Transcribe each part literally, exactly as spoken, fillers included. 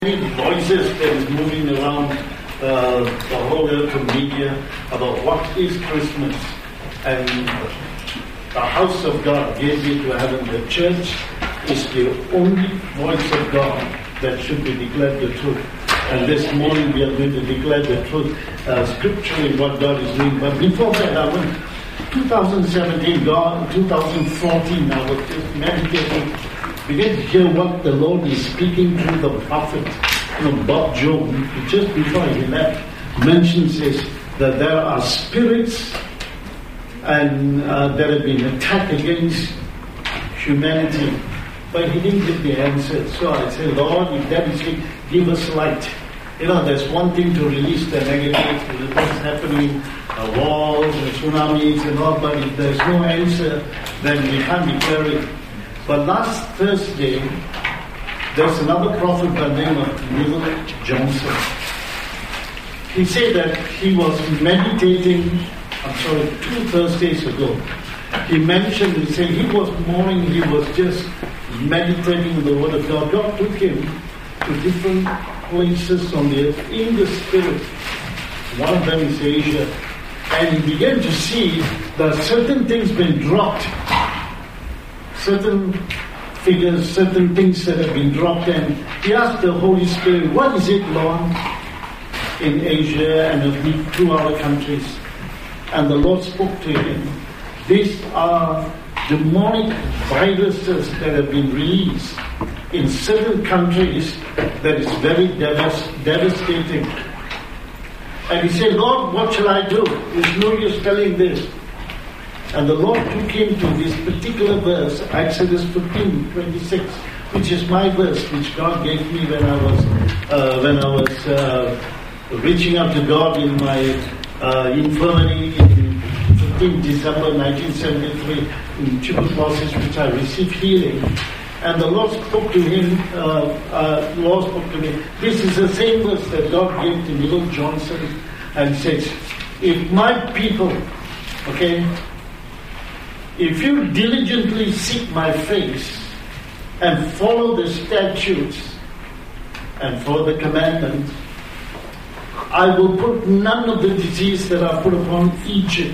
Many voices that is moving around uh, the whole earth of media about what is Christmas, and the house of God gave you to heaven. The church is the only voice of God that should be declared the truth. And this morning we are going to declare the truth uh, scripturally what God is doing. But before that, I went twenty seventeen, God, twenty fourteen, I was just meditating. Begin to hear what the Lord is speaking through the prophet, you know, Bob Job. Just before he left, mentions this, that there are spirits and uh, that have been attacked against humanity, but he didn't give the answer. So I said, Lord, if that is it, give us light. You know, there's one thing to release the negative, what's happening, uh, wars and tsunamis and all, but if there's no answer, then we can't declare it. But last Thursday, there's another prophet by the name of Neville Johnson. He said that he was meditating, I'm sorry, two Thursdays ago. He mentioned, he said he was mourning, he was just meditating on the Word of God. God took him to different places on the earth in the Spirit. One of them is Asia. And he began to see that certain things been dropped. Certain figures, certain things that have been dropped, and he asked the Holy Spirit, what is it, Lord, in Asia and a few other countries? And the Lord spoke to him. These are demonic viruses that have been released in certain countries that is very devast- devastating. And he said, Lord, what shall I do? There's no use telling this. And the Lord took him to this particular verse, Exodus fifteen twenty-six, which is my verse, which God gave me when I was uh, when I was uh, reaching out to God in my uh, infirmity in fifteenth December nineteen seventy-three in tuberculosis, which I received healing. And the Lord spoke to him. Uh, uh, the Lord spoke to me. This is the same verse that God gave to Neville Johnson, and says, "If my people, okay." If you diligently seek my face and follow the statutes and follow the commandments, I will put none of the disease that I put upon Egypt.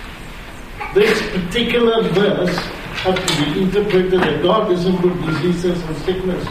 This particular verse has to be interpreted that God doesn't put diseases and sickness.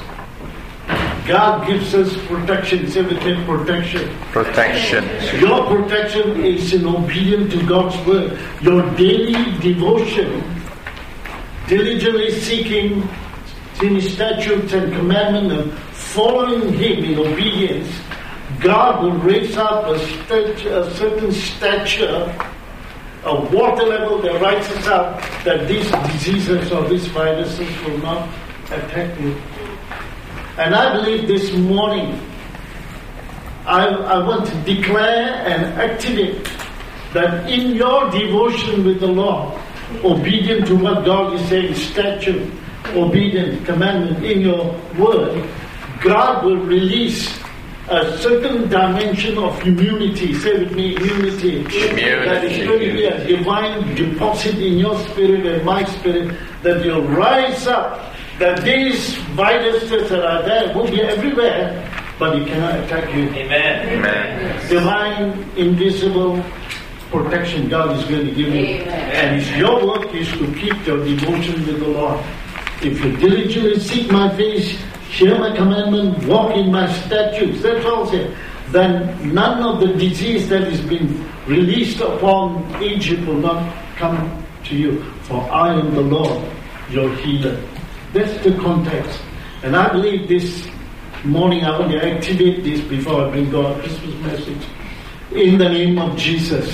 God gives us protection. Say with him, protection. Protection. Your protection is in obedience to God's word. Your daily devotion, diligently seeking His statutes and commandments and following Him in obedience, God will raise up a, stat- a certain stature, a water level that rises up, that these diseases or these viruses will not attack you. And I believe this morning, I, I want to declare and activate that in your devotion with the Lord, obedient to what God is saying, statute, obedient, commandment in your word, God will release a certain dimension of immunity. Say with me, immunity. Immunity. That is going to be a divine deposit in your spirit and my spirit, that you'll rise up. That these viruses that are there will be everywhere, but it cannot attack you. Amen. Amen. Divine, invisible protection God is going to give you. Amen. And it's your work is to keep your devotion with the Lord. If you diligently seek my face, hear my commandment, walk in my statutes, that's all I say, then none of the disease that is being released upon Egypt will not come to you. For I am the Lord, your healer. That's the context. And I believe this morning I want to activate this before I bring God Christmas message. In the name of Jesus.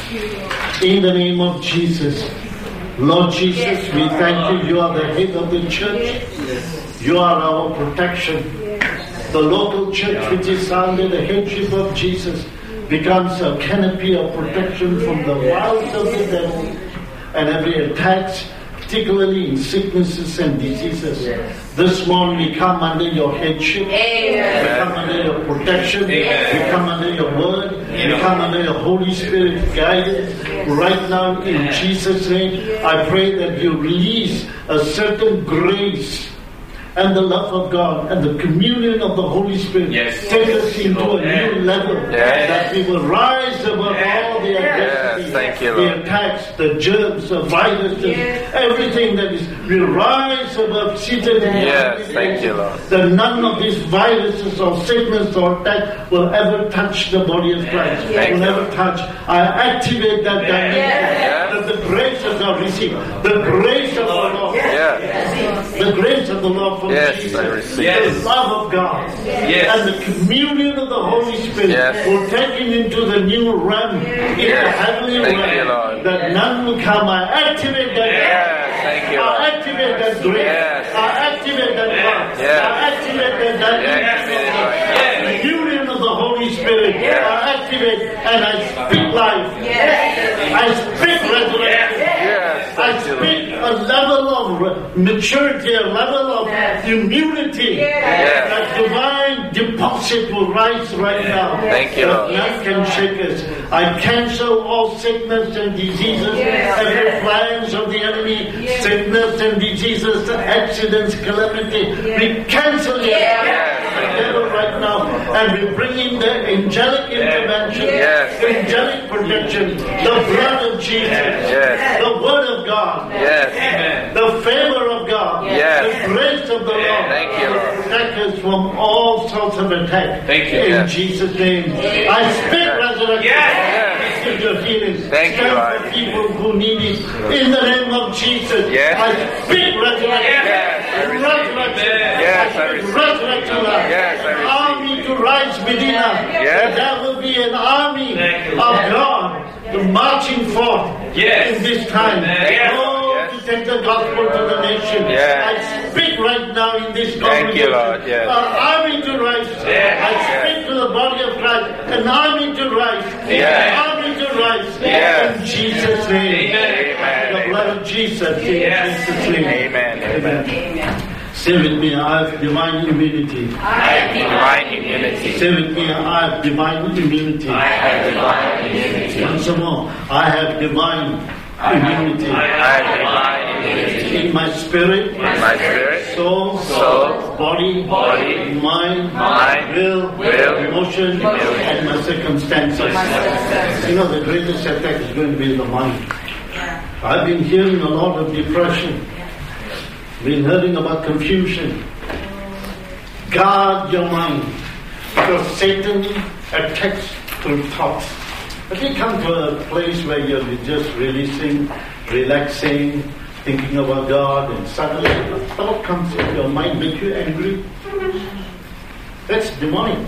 In the name of Jesus. Lord Jesus, we thank you. You are the head of the church. You are our protection. The local church, which is under the headship of Jesus, becomes a canopy of protection from the wiles of the devil and every attack, particularly in sicknesses and diseases. Yes. This morning we come under your headship. Amen. We come under your protection. Amen. We come under your word. Amen. We come under your Holy Spirit guidance. Yes. Right now in Amen. Jesus' name, I pray that you release a certain grace and the love of God and the communion of the Holy Spirit Yes. take us into a Yes. new level, Yes. that we will rise above all the adversity, Yes, thank you, the Lord. attacks, the germs, the viruses, Yes. everything that is, will rise above seated in Yes, thank you, Lord. that none of these viruses or sickness or attack will ever touch the body of Christ. Yes. Will never touch. I activate that dimension. Yes. That the grace of God receive. The grace of the Lord. Yeah. The grace of the Lord from Yes, Jesus. I receive. Yes. The love of God. Yes. And the communion of the Holy Spirit Yes. will take him into the new realm, into the Yes. heavenly Thank realm. you, Lord. That none will come. I activate that. Yes, thank you, I Lord. activate that grace. Yes. I activate that love. Yes. I activate that that Yes, yes. the union of the Holy Spirit. Yes. I activate and I speak life. I speak resurrection. Yes, I thank you, speak Lord. a level of maturity, a level of humility. Yes. That divine deposit will rise right now. Thank you, That Lord. none can shake us. I cancel all sickness and diseases, every plans of the enemy, sickness and diseases, accidents, calamity. We cancel it. Devil right now, and we bring in the angelic intervention, Yes. angelic protection, the blood of Jesus, Yes. the word of God, Yes. the favor of God, Yes. the grace of the Lord. Thank you, Lord. Protect us from all sorts of attack. Thank you. In Yes. Jesus' name, I speak resurrection. Yes. Receive your healing. Thank you, Stand Lord. for people who need it. In the name of Jesus, Yes. I speak resurrection. Yes, I receive. Resurrection. Yes, I speak receive. resurrection. Yes, I An receive. army to rise within us. Yes. There will be an army Thank you. of God to marching forth Yes. in this time. Yes. Oh, Yes. to take the gospel to the nation. Yes. I speak right now in this Thank congregation. you, Lord. Yes. An army to rise. Yes. I speak to the body of Christ. An army to rise. Yes. An army to rise. Yes. In Jesus' name. Amen. The blood of Jesus. In Yes. Jesus' name. Amen. Amen. Say with me, I have divine immunity. I have divine immunity. Say with me, I have divine immunity. I have divine immunity. Once more, I have divine immunity. I have divine immunity. In my spirit, In my spirit, soul, soul, body, body, mind, mind, will, will, emotion, emotion, and my circumstances. You know, the greatest attack is going to be in the mind. I've been hearing a lot of depression. Been hearing about confusion. Guard your mind, because Satan attacks through thoughts. If you come to a place where you're just releasing, relaxing, thinking about God, and suddenly a thought comes in your mind, make you angry, that's demonic.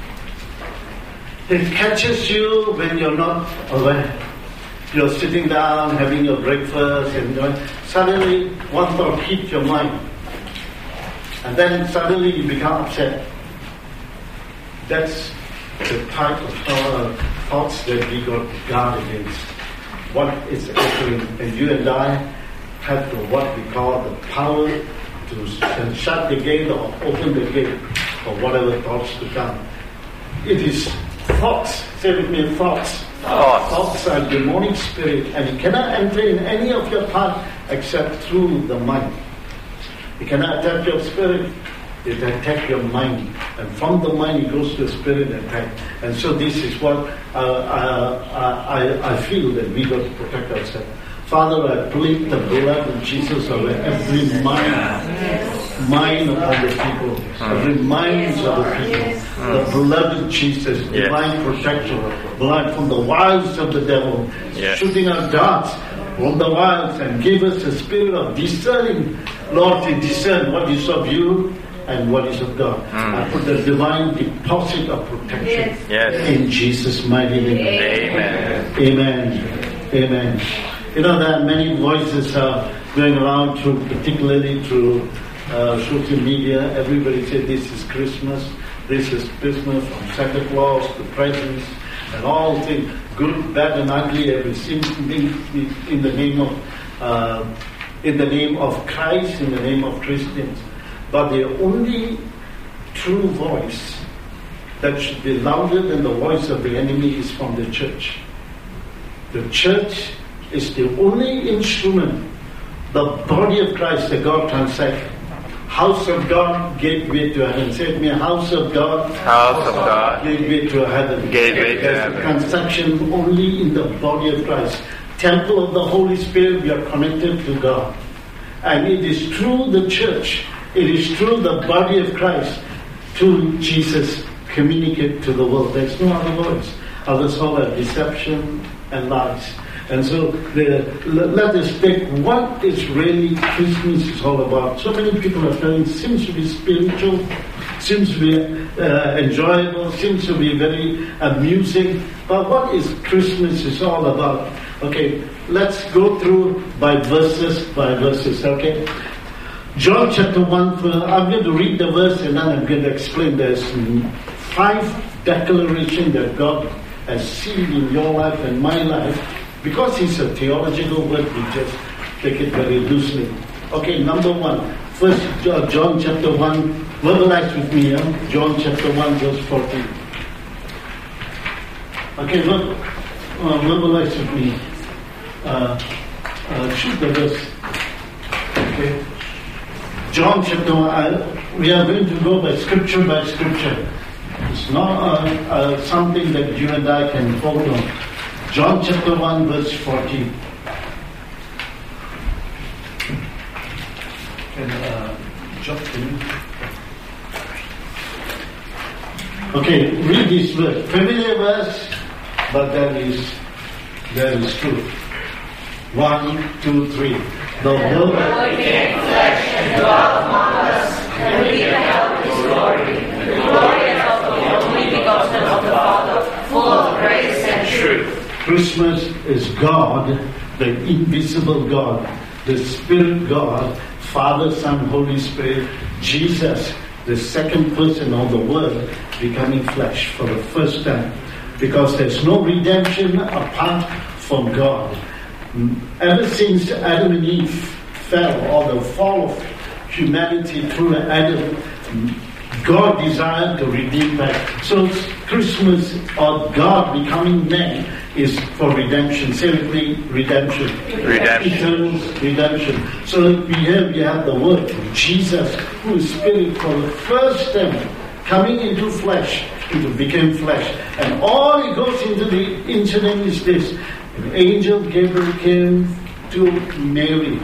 It catches you when you're not aware. You're sitting down, having your breakfast, and you know, suddenly one thought hits your mind. And then suddenly you become upset. That's the type of uh, thoughts that we got to guard against. What is occurring, and you and I have the, what we call the power to shut the gate or open the gate for whatever thoughts to come. It is thoughts. Say with me, thoughts. Thoughts. Thoughts are demonic spirit, and it cannot enter in any of your part except through the mind. It cannot attack your spirit. It attacks your mind, and from the mind it goes to the spirit attack. And so this is what uh, uh, I, I feel that we got to protect ourselves. Father, I plead the blood of Jesus over every mind, mind upon the people, every minds of the people. The blood of Jesus, divine protection, blood from the wiles of the devil, Yes. shooting out darts from the wiles, and give us a spirit of discerning, Lord, to discern what is of you and what is of God. I put the divine deposit of protection Yes. in Jesus' mighty name. Amen. Amen. Amen. You know, there are many voices uh, going around through, particularly through uh, social media. Everybody said this is Christmas, this is Christmas, from Santa Claus to presents and all things, good, bad, and ugly. Everything in the name of uh, in the name of Christ, in the name of Christians. But the only true voice that should be louder than the voice of the enemy is from the church. The church is the only instrument, the body of Christ that God transacts. house of God, gateway to heaven. Say it me, house of God, House of God, gateway to heaven. gateway to There's heaven. construction only in the body of Christ. Temple of the Holy Spirit, we are connected to God. And it is through the church, it is through the body of Christ, to Jesus, communicate to the world. There's no other words. Others all are deception and lies. And so the, let us take what is really Christmas is all about. So many people are telling, seems to be spiritual, seems to be uh, enjoyable, seems to be very amusing. But what is Christmas is all about? Okay, let's go through by verses, by verses, okay? John chapter one, I'm going to read the verse and then I'm going to explain. There's five declarations that God has seen in your life and my life. Because it's a theological word, we just take it very loosely. Okay, number one, first John chapter one, verbalize with me, huh? John chapter one, verse fourteen. Okay, ver- uh, verbalize with me. Uh, uh, shoot the verse. Okay. John chapter one, uh, we are going to go by scripture by scripture. It's not uh, uh, something that you and I can hold on. John chapter one, verse fourteen. Can uh, John, can you? Okay, read this verse. Familiar verse, but there is there is truth. One, two, three. The Word became flesh and dwelt among us, and we beheld His glory, the glory of the only begotten of the Father, full of grace and truth. Christmas is God, the invisible God, the Spirit God, Father, Son, Holy Spirit, Jesus, the second person of the Word, becoming flesh for the first time. Because there's no redemption apart from God. Ever since Adam and Eve fell, or the fall of humanity through Adam, God desired to redeem back. So Christmas, or God becoming man, is for redemption. Say with me, redemption. Redemption. Eternal redemption. So we have, we have the word of Jesus, who is Spirit for the first time, coming into flesh, into became flesh. And all it goes into the incident is this. An angel Gabriel came to Mary,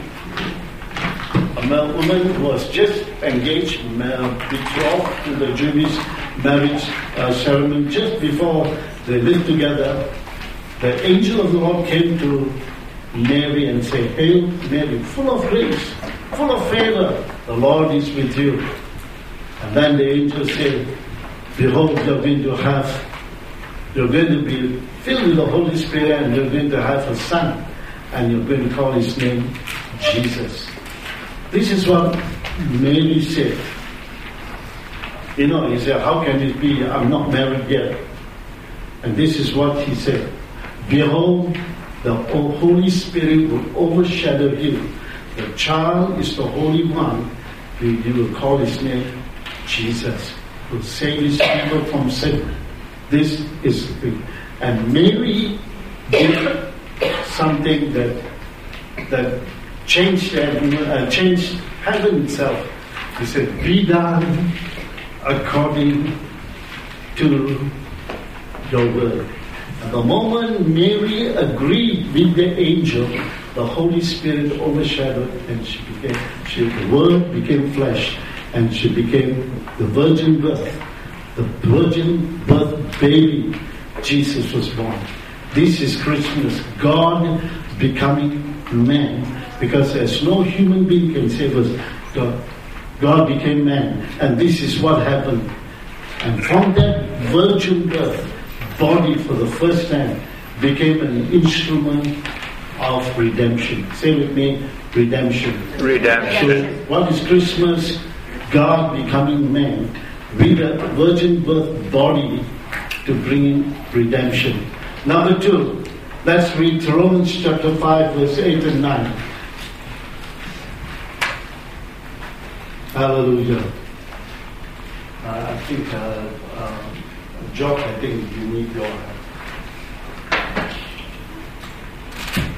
a woman who was just engaged, betrothed to the Jewish marriage uh, ceremony. Just before they lived together, the angel of the Lord came to Mary and said, "Hail Mary, full of grace, full of favor, the Lord is with you." And then the angel said, "Behold, you're going to have, you're going to be filled with the Holy Spirit, and you're going to have a son, and you're going to call his name Jesus." This is what Mary said. You know, he said, "How can it be? I'm not married yet." And this is what he said. "Behold, the Holy Spirit will overshadow you. The child is the Holy One. You, you will call his name Jesus. Will save his people from sin." This is the thing. And Mary did something that that changed heaven, uh, changed heaven itself. He said, "Be done according to your word." And the moment Mary agreed with the angel, the Holy Spirit overshadowed, and she became, she, the Word became flesh, and she became the virgin birth. The virgin birth baby, Jesus was born. This is Christmas. God becoming man, because there's no human being can save us. God, God became man, and this is what happened. And from that virgin birth, body for the first time became an instrument of redemption. Say with me, redemption. Redemption. So what is Christmas? God becoming man with a virgin birth body to bring in redemption. Number two, let's read Romans chapter five, verse eight and nine. Hallelujah. Uh, I think, uh, uh, Jock, I think you need your help.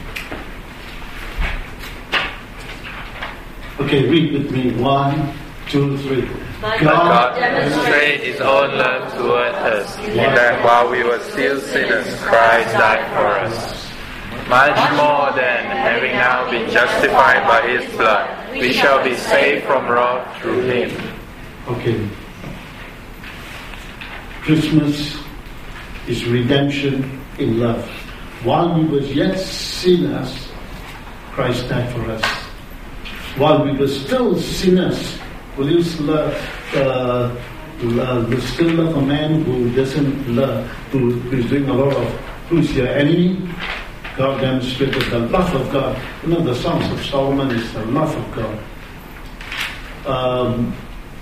Okay, read with me. One, two, three. But God demonstrated His own love toward us, that while we were still sinners, Christ died for us. Much more than, having now been justified by His blood, we shall be saved from wrath through Him. Okay. Christmas is redemption in love. While we were yet sinners, Christ died for us. While we were still sinners, will you love, uh, love, will still love a man who doesn't love, who, who is doing a lot of, who's your enemy? God demonstrated the love of God. You know, the Songs of Solomon is the love of God. Um,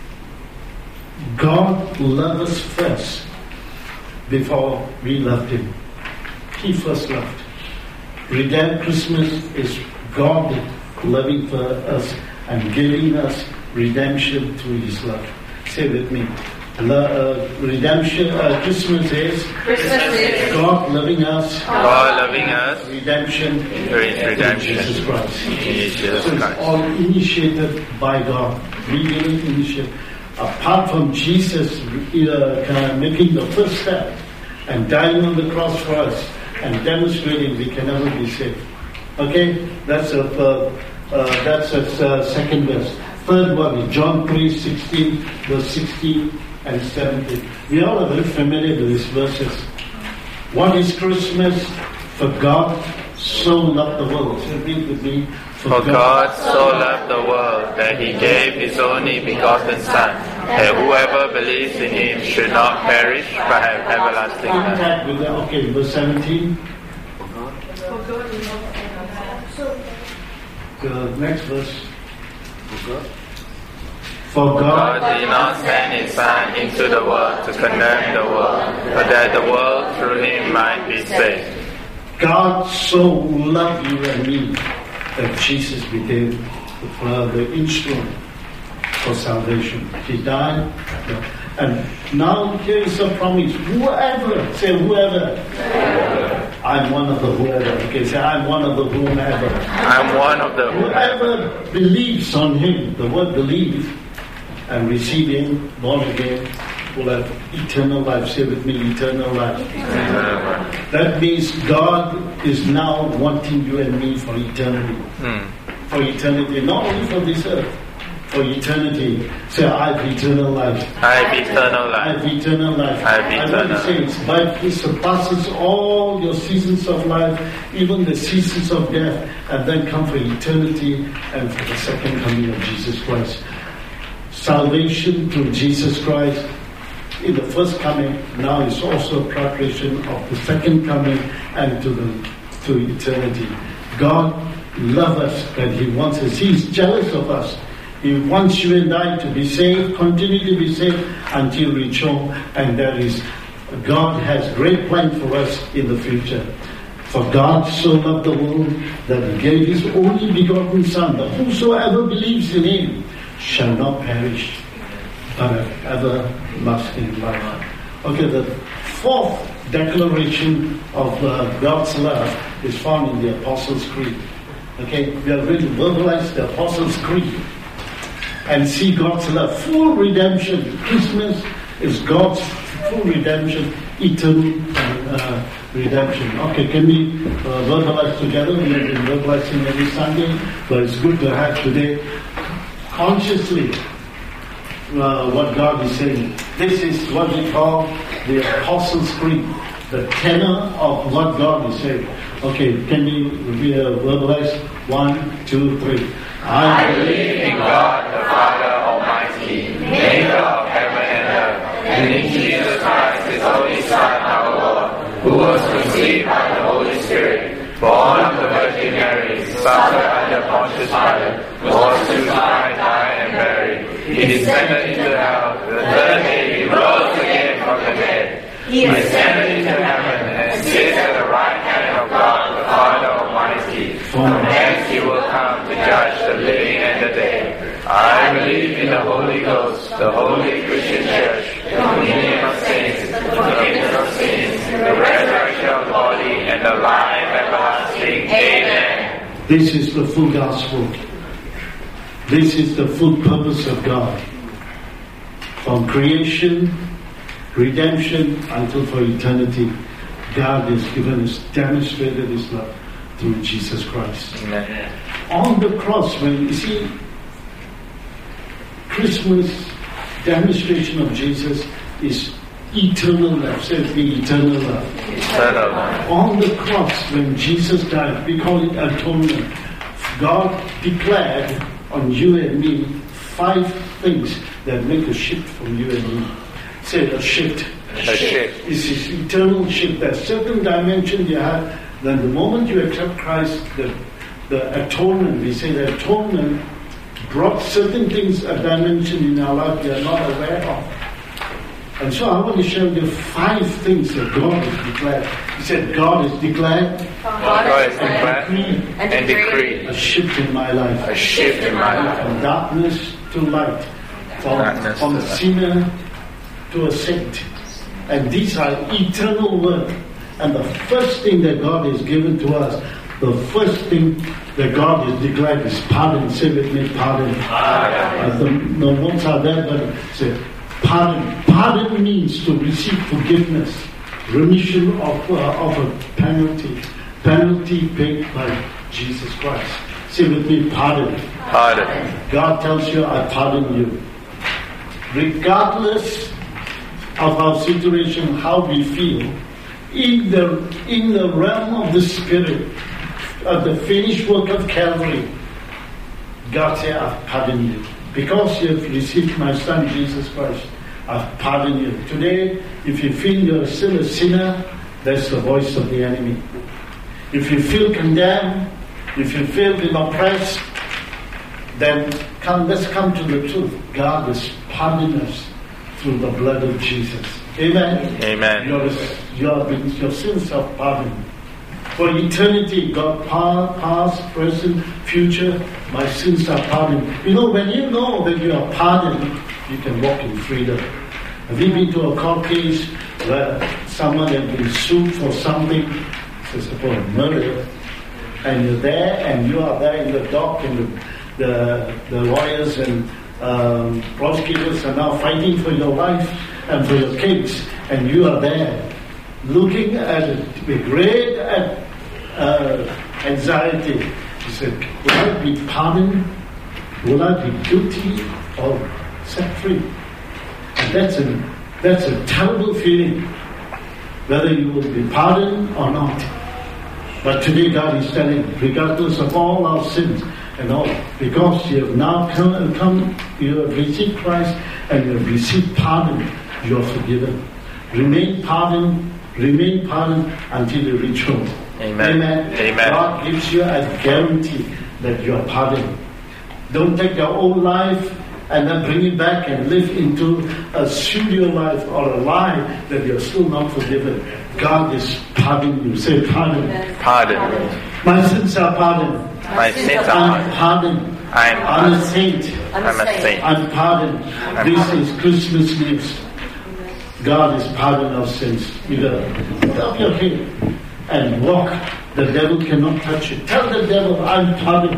God loved us first before we loved Him. He first loved. Redemption Christmas is God loving for us and giving us redemption through His love. Say with me. Uh, redemption, uh, Christmas is, Christmas is God loving us, God loving us, redemption, redemption in Jesus Christ. in Jesus So it's Christ. all initiated by God. We didn't initiate. Apart from Jesus uh, kind of making the first step and dying on the cross for us and demonstrating we can never be saved. Okay, that's a uh, uh, that's a uh, second verse. Third one is John three sixteen, verse sixteen and seventeen. We all are very familiar with these verses. What is Christmas? For God so loved the world. So read with me. For God so loved the world that He gave His only begotten Son, that whoever believes in Him should not perish but have everlasting life. Contact with that. Okay, verse seventeen. The next verse. For God God did not send His Son into the world to condemn the world, but that the world through Him might be saved. God so loved you and me that Jesus became the, the instrument for salvation. He died, and now here is a promise. Whoever, say whoever. I'm one of the whoever. Okay, say I'm one of the whomever. I'm one of the Whoever believes on Him, the word believe, and receive Him, born again, will have eternal life. Say with me, eternal life. That means God is now wanting you and me for eternity. Mm. For eternity, not only for this earth, for eternity. Say, I have eternal life. I have eternal I life. have eternal life. I have I eternal want to say it's, but it surpasses all your seasons of life, even the seasons of death, and then come for eternity and for the second coming of Jesus Christ. Salvation through Jesus Christ in the first coming now is also a preparation of the second coming and to the to eternity. God loves us and He wants us. He's jealous of us. He wants you and I to be saved, continue to be saved until we reach home. And that is, God has great plan for us in the future. For God so loved the world that He gave His only begotten Son, that whosoever believes in Him shall not perish, but have everlasting life. Okay, the fourth declaration of uh, God's love is found in the Apostles' Creed. Okay, we are going to verbalize the Apostles' Creed and see God's love, full redemption. Christmas is God's full redemption, eternal uh, redemption. Okay, can we uh, verbalize together? We have been verbalizing every Sunday, but it's good to have today consciously uh, what God is saying. This is what we call the Apostles' Creed, the tenor of what God is saying. Okay, can we uh, verbalize? One, two, three. I believe in God, the Father Almighty, maker of heaven and earth, and in Jesus Christ, His only Son, our Lord, who was conceived by the Holy Spirit, born of the Virgin Mary, suffered under Pontius Pilate, was crucified, died, and buried. He descended into hell. The third day He rose again from the dead. He ascended into heaven and sits at the right hand of God, the Father Almighty. From thence He will come to judge the living and the dead. I believe in the Holy Ghost, the Holy Christian Church, the communion of saints, the forgiveness of sins, the resurrection of the body, and the life everlasting. Amen. This is the full gospel. This is the full purpose of God. From creation, redemption, until for eternity, God has given us, demonstrated His love through Jesus Christ. Amen. On the cross, when you see Christmas demonstration of Jesus is eternal love. Say the eternal love. Eternal love. On the cross, when Jesus died, we call it atonement. God declared on you and me five things that make a shift from you and me. Say a shift. A shift. It's this eternal shift. There's certain dimension you have. Then the moment you accept Christ, the, the atonement, we say the atonement brought certain things, a dimension in our life we are not aware of. And so I want to share you five things that God has declared. He said, God has declared, God has declared and, and, and decreed a shift in my life. a shift in my life. From darkness to light. From, Darkness from to light. sinner to a saint. And these are eternal work. And the first thing that God has given to us, the first thing that God has declared is pardon. Say with me, pardon. Uh, the, the notes are there, but say pardon. Pardon means to receive forgiveness, remission of, uh, of a penalty. Penalty paid by Jesus Christ. Say with me, pardon. Pardon. God tells you, I pardon you. Regardless of our situation, how we feel, in the in the realm of the Spirit, of the finished work of Calvary, God said, I've pardoned you. Because you have received my Son, Jesus Christ, I've pardoned you. Today, if you feel you're still a sinner, that's the voice of the enemy. If you feel condemned, if you feel been oppressed, then come, let's come to the truth. God has pardoned us through the blood of Jesus. Amen? Amen. Your, your, your sins are pardoned. For eternity, God, past, present, future, my sins are pardoned. You know, when you know that you are pardoned, you can walk in freedom. Have you been to a court case where someone has been sued for something, say suppose murder, and you're there, and you are there in the dock, and the, the, the lawyers and um, prosecutors are now fighting for your life and for your case, and you are there looking at it with great uh, anxiety. You said, will I be pardoned? Will I be guilty or set free? And that's a, that's a terrible feeling, whether you will be pardoned or not. But today God is telling, regardless of all our sins and all, because you have now come, come you have received Christ and you have received pardon, you are forgiven. Remain pardoned, remain pardoned until you reach home. Amen. Amen. Amen. God gives you a guarantee that you are pardoned. Don't take your own life and then bring it back and live into a pseudo life or a lie that you're still not forgiven. God is pardoning you. Say pardon. Pardon. My sins are pardoned. My sins are I'm pardoned. pardoned. I'm I'm a pardoned. saint. I'm a saint. I'm pardoned. This is Christmas news. God is pardoned our sins. You gotta put up your head and walk. The devil cannot touch you. Tell the devil, I'm pardoned.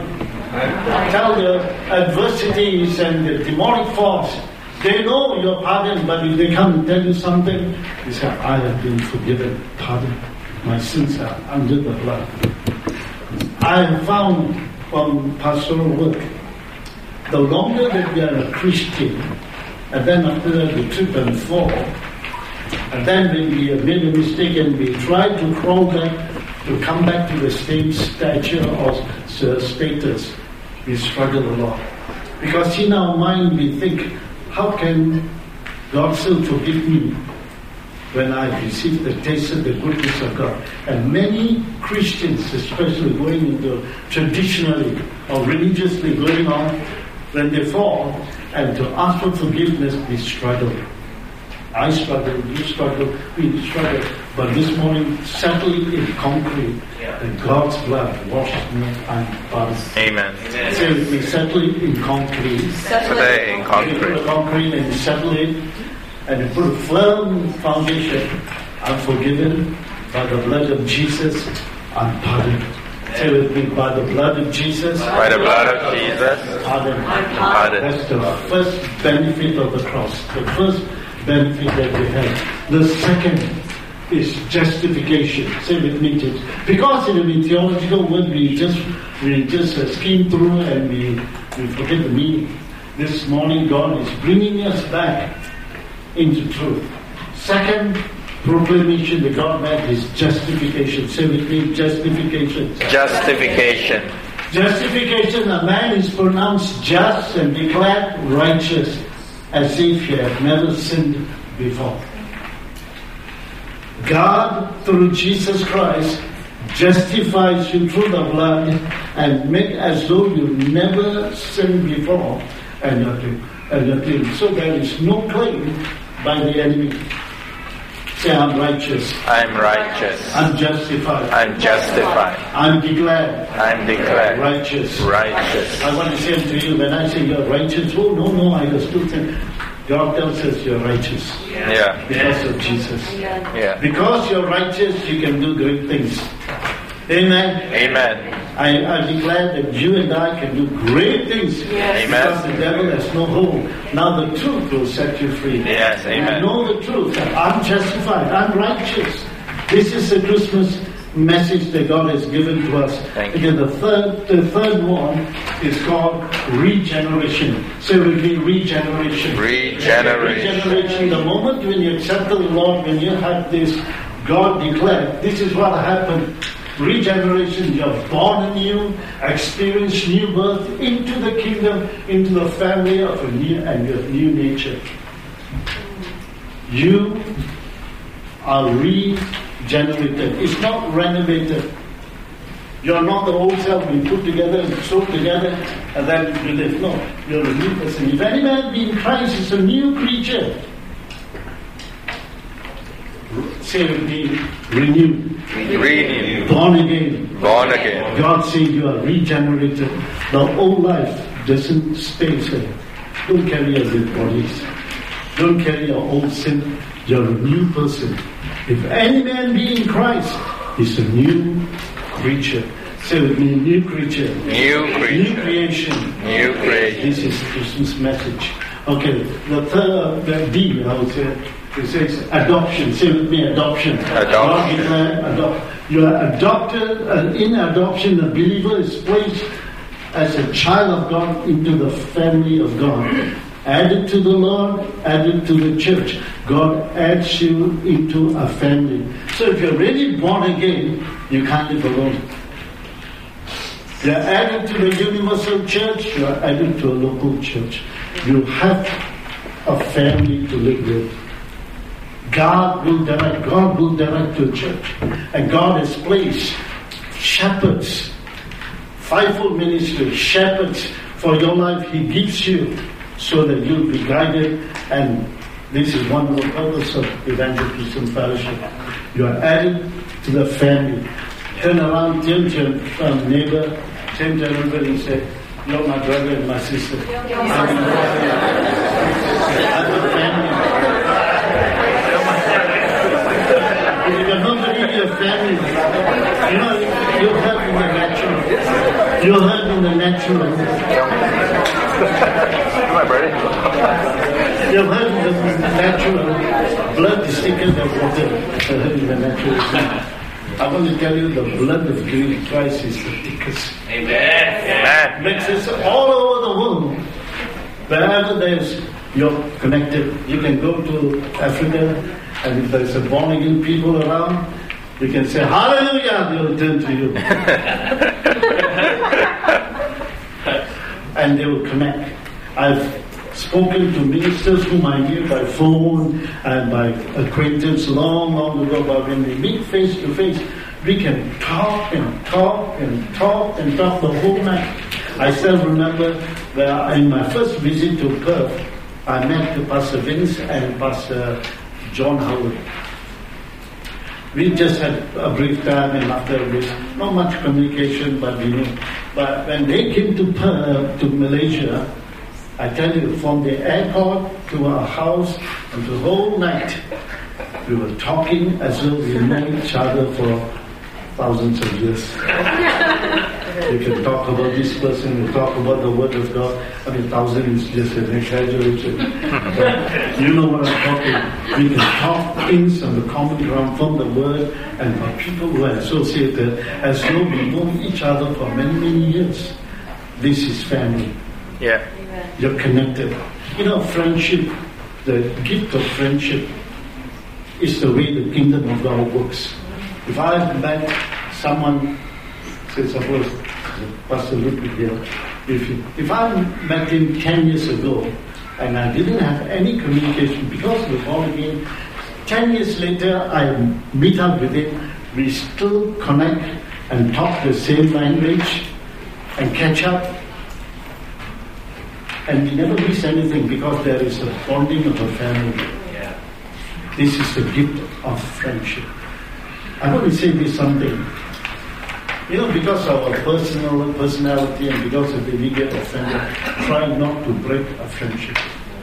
Tell the adversities and the demonic force, they know you're pardoned, but if they come and tell you something, you say, I have been forgiven, pardoned. My sins are under the blood. I have found from pastoral work, the longer that we are a Christian, and then after that we trip and fall, and then when we have made a mistake and we try to crawl back, to come back to the same stature or status, we struggle a lot. Because in our mind we think, how can God still forgive me when I received the taste of the goodness of God? And many Christians, especially going into traditionally or religiously going on, when they fall and to ask for forgiveness, we struggle. I struggle, you struggle, we struggle. But this morning, settling in concrete, that God's blood washed me and pardoned. Amen. Say with me, settling in concrete. Settle it in You put concrete. a concrete and you settle it, and you put a firm foundation. I'm forgiven by the blood of Jesus. I'm pardoned. Say with me, by the blood of Jesus. By the blood of Jesus. Pardon. Pardon. That's the first benefit of the cross. The first benefit that we have. The second is justification. Say with me, church. Because in the theological word we just we just uh, skim through and we, we forget the meaning. This morning God is bringing us back into truth. Second proclamation that God made is justification. Say with me, justification. Justification. Justification, a man is pronounced just and declared righteous as if he had never sinned before. God, through Jesus Christ, justifies you through the blood and make as though you never sinned before, and you're clean. And you're clean. So there is no claim by the enemy. Say, I'm righteous. I'm righteous. I'm justified. I'm justified. I'm declared. I'm declared righteous. Righteous. I want to say to you, when I say you're righteous, oh no, no, I was still saying, God tells us you're righteous. Yeah. Because of Jesus. Yeah. Because you're righteous, you can do great things. Amen. Amen. I, I declare that you and I can do great things. Yes. Because the devil has no hold. Now the truth will set you free. Yes. Amen. You know the truth. I'm justified. I'm righteous. This is the Christmas message that God has given to us. Thank you. The third, the third one is called regeneration. So it will be regeneration. Regeneration. Regeneration. The moment when you accept the Lord, when you have this, God declared, this is what happened. Regeneration, you're born anew, experience new birth into the kingdom, into the family of a new and your new nature. You are regenerated. It's not renovated. You're not the old self being put together and sewed together and then you live. No, you're a new person. If any man be in Christ, is a new creature. Say with me, renewed. Renewed. Born again. Born again. God said you are regenerated. The old life doesn't stay there. Don't carry your dead bodies. Don't carry your old sin. You're a new person. If any man be in Christ, he's a new creature. Say with me, new creature. New creature. New creation. New creation. This is Christmas message. Okay, the third, the D, I would say, it says adoption. Say with me, adoption. Adoption. Adopt. You are adopted, and in adoption, the believer is placed as a child of God into the family of God. Added to the Lord, added to the church. God adds you into a family. So if you're really born again, you can't live alone. You're added to the universal church, you're added to a local church. You have a family to live with. God will direct, God will direct your church. And God has placed shepherds, fivefold ministry, shepherds for your life. He gives you so that you'll be guided. And this is one of the purposes of Evangelism Fellowship. You are added to the family. Turn around, turn to your um, neighbor, turn to everybody and say, you're my brother and my sister. I'm a family. If you're not really a family, you know, you're hurt in the natural. You're hurt in the natural. You're hurt in the natural. Blood is thicker than water. You're hurt in the natural. I want to tell you, the blood of Jesus Christ is the thickest. Amen. Amen. Makes us all over the world. Wherever there's, you're connected. You can go to Africa, and if there's a born again people around, you can say, hallelujah, they will turn to you. And they will connect. I've spoken to ministers whom I knew by phone and by acquaintance long, long ago, but when we meet face to face, we can talk and talk and talk and talk the whole night. I still remember that in my first visit to Perth, I met Pastor Vince and Pastor John Howard. We just had a brief time, and after this, not much communication, but we knew. But when they came to Perth, to Malaysia, I tell you, from the airport to our house, and the whole night, we were talking as though we knew each other for thousands of years. You can talk about this person, you talk about the Word of God. I mean, thousand is just an exaggeration. But you know what I'm talking. We can talk things on the common ground from the Word, and for people who are associated, as though we know each other for many, many years. This is family. Yeah. You're connected. You know, friendship, the gift of friendship is the way the kingdom of God works. If I've met someone, say suppose Pastor Luke here, if, if I met him ten years ago and I didn't have any communication because we're born again, ten years later I meet up with him, we still connect and talk the same language and catch up. And we never miss anything because there is a bonding of a family. Yeah. This is the gift of friendship. I want to say this something. You know, because of our personal personality and because of the we get offended, try not to break a friendship.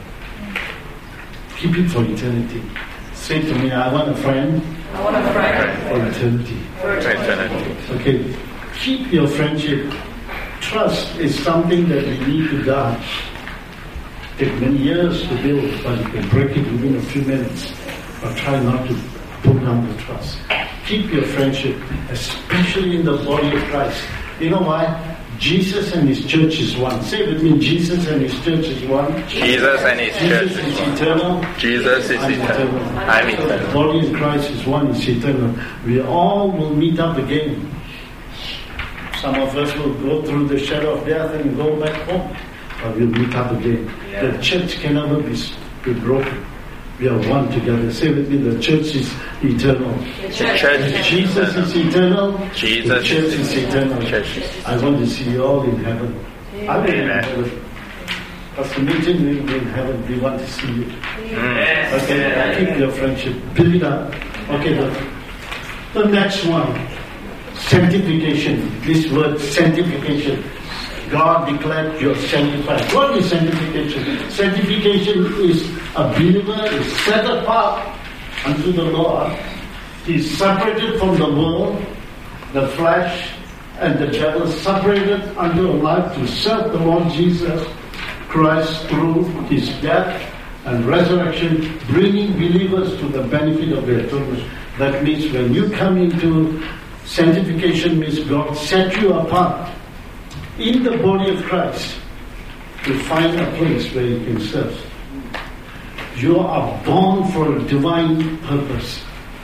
Keep it for eternity. Say to me, I want a friend. I want a friend. For eternity. For eternity. Okay. Keep your friendship. Trust is something that we need to guard. Take many years to build, but you can break it within a few minutes. But try not to put down the trust. Keep your friendship, especially in the body of Christ. You know why? Jesus and His church is one. Say with me, Jesus and His church is one. Jesus and His church Jesus is is one. eternal. Jesus is I'm eternal. I'm So the eternal. body of Christ is one, is eternal. We all will meet up again. Some of us will go through the shadow of death and go back home. But we'll meet up again. Yeah. The church can never be, be broken. We are one together. Say with me, the church is eternal. The The church If is Jesus is eternal, Jesus the church is is eternal. Church is- I want to see you all in heaven. I will in Amen. heaven. Pastor Meeting will be in heaven. We want to see you. Mm. Okay, keep your friendship. Build it up. Okay, the, the next one. Sanctification. This word sanctification. God declared you're sanctified. What is sanctification? Sanctification is a believer is set apart unto the Lord. He's separated from the world, the flesh, and the devil, separated unto a life to serve the Lord Jesus Christ through His death and resurrection, bringing believers to the benefit of their atonement. That means when you come into sanctification, means God set you apart in the body of Christ to find a place where you can serve. You are born for a divine purpose,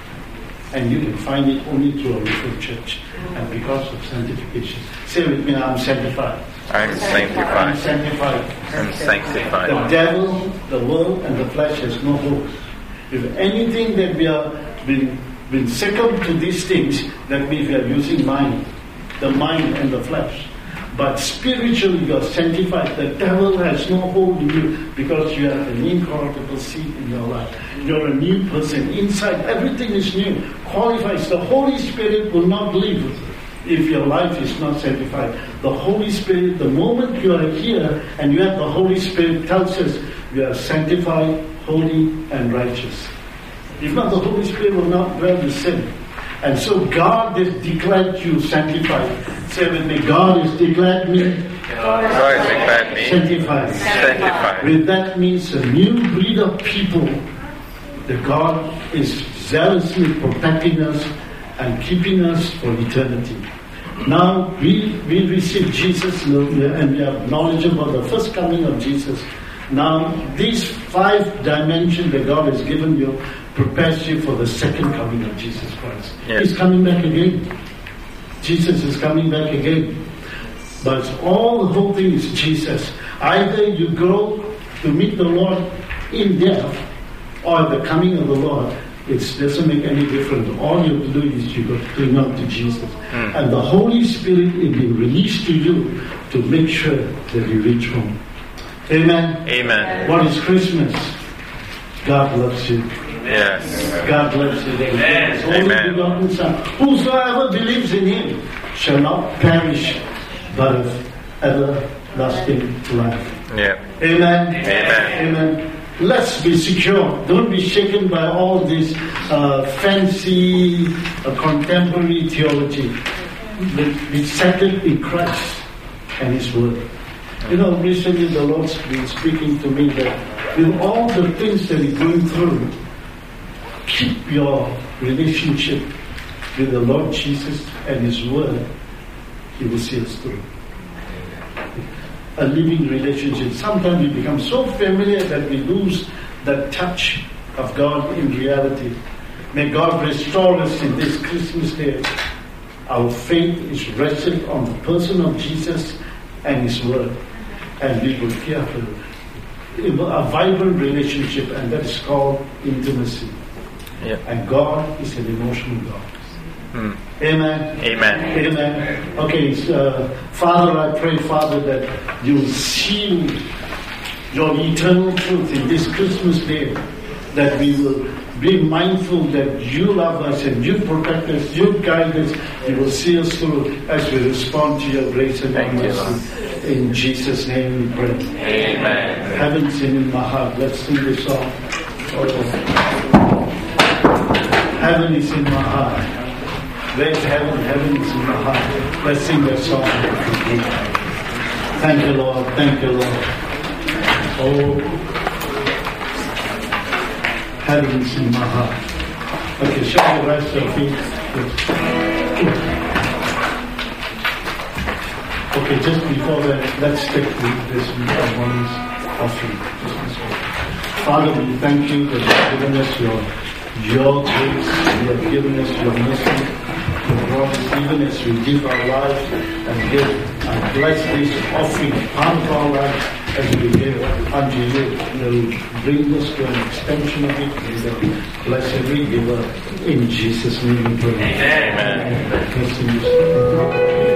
and you can find it only through a local church and because of sanctification. Say with me, I'm sanctified. I'm I'm sanctified. sanctified. I'm The sanctified. devil, the world, and the flesh has no hope. If anything that we are been, been succumbed to these things, that means we are using mind, the mind and the flesh. But spiritually you are sanctified. The devil has no hold in you because you have an incorruptible seed in your life. You're a new person. Inside, everything is new. Qualifies. The Holy Spirit will not leave if your life is not sanctified. The Holy Spirit, the moment you are here and you have the Holy Spirit, tells us we are sanctified, holy, and righteous. If not, the Holy Spirit will not dwell in sin. And so God has declared you sanctified. Say with me, God has declared me God has declared me sanctified. sanctified. With that means a new breed of people that God is zealously protecting us and keeping us for eternity. Now we, we receive Jesus and we have knowledge about the first coming of Jesus. Now these five dimensions that God has given you prepares you for the second coming of Jesus Christ. Yes. He's coming back again. Jesus is coming back again. But all the whole thing is Jesus. Either you go to meet the Lord in death or the coming of the Lord. It doesn't make any difference. All you have to do is you got to cling on to Jesus. Mm. And the Holy Spirit will be released to you to make sure that you reach home. Amen. Amen. What is Christmas? God loves you. Yes. God loves you. Amen. His only Amen. begotten Son. Whosoever believes in Him shall not perish, but have everlasting life. Yeah. Amen. Amen. Amen. Let's be secure. Don't be shaken by all this uh, fancy uh, contemporary theology. be settled in Christ and His Word. You know, recently the Lord's been speaking to me that with all the things that you're going through, keep your relationship with the Lord Jesus and His Word. He will see us through. A living relationship. Sometimes we become so familiar that we lose the touch of God in reality. May God restore us in this Christmas day. Our faith is rested on the person of Jesus and His Word. And we will care for a vibrant relationship, and that is called intimacy. Yeah. And God is an emotional God. Mm. Amen. Amen. Amen. Okay, uh, Father, I pray, Father, that you seal your eternal truth in this Christmas day, that we will be mindful that you love us and you protect us, you guide us, you will see us through as we respond to your grace and your mercy. In Jesus' name we pray. Amen. Heaven's in my heart. Let's sing this song. Heaven is in my heart. Where's heaven? Heaven is in my heart. Let's sing that song. Thank you, Lord. Thank you, Lord. Oh, heaven is in my heart. Okay, shall we rest our feet? Okay, just before that, let's take this morning's offering. Father, we thank you that you have given us your, your grace, you have given us your mercy. Even as we give our lives and give and bless this offering, part of our lives as we give unto you, will bring us to an extension of it. We will bless every giver in Jesus' name we pray. Amen. Amen.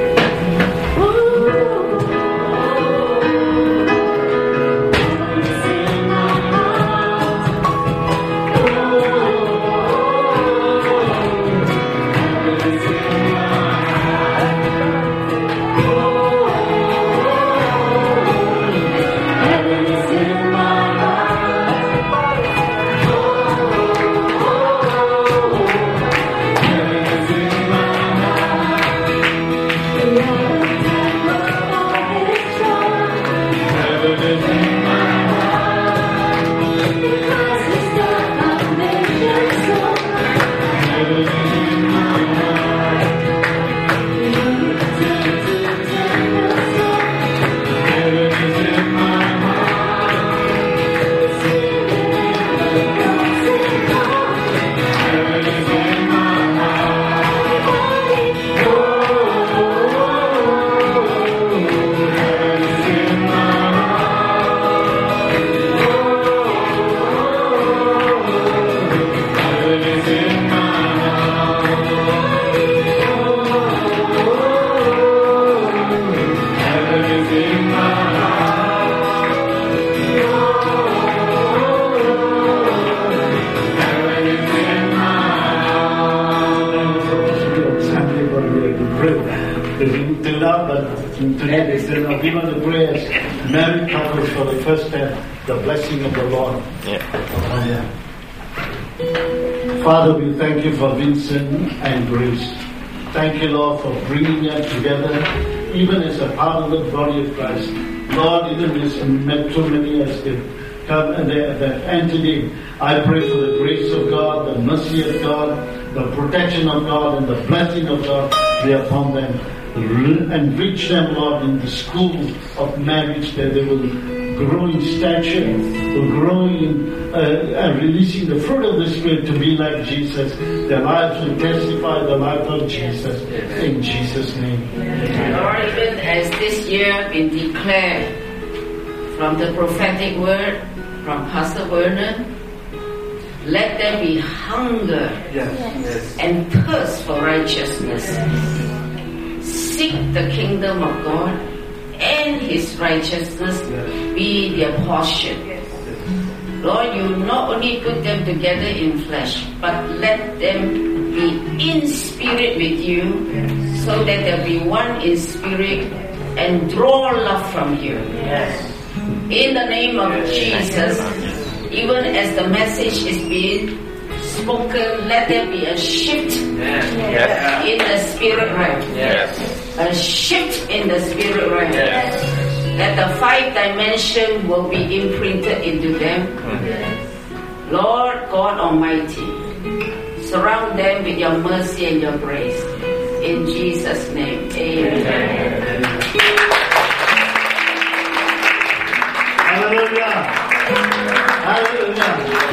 Today they said, now give us the prayers. Married couples for the first time, the blessing of the Lord. Yeah. Oh, yeah. Father, we thank you for Vincent and Grace. Thank you, Lord, for bringing them together, even as a part of the body of Christ. Lord, even as matrimony as they come and they have entered in, I pray for the grace of God, the mercy of God, the protection of God, and the blessing of God be upon them. And reach them, Lord, in the school of marriage, that they will grow in stature, will grow in uh, uh, releasing the fruit of the Spirit to be like Jesus. Their lives will testify the life of Jesus. In Jesus' name. Lord, even as this year been declared from the prophetic word from Pastor Vernon, let there be hunger Yes. Yes. and thirst for righteousness. Seek the kingdom of God and His righteousness be their portion. Lord, you not only put them together in flesh, but let them be in spirit with you, so that they'll be one in spirit and draw love from you. In the name of Jesus, even as the message is being spoken, let there be a shift Yes. in the spirit realm. Yes. A shift in the spirit realm. Yes. That the five dimension will be imprinted into them. Lord God Almighty, surround them with your mercy and your grace. In Jesus' name, amen. Hallelujah. Hallelujah.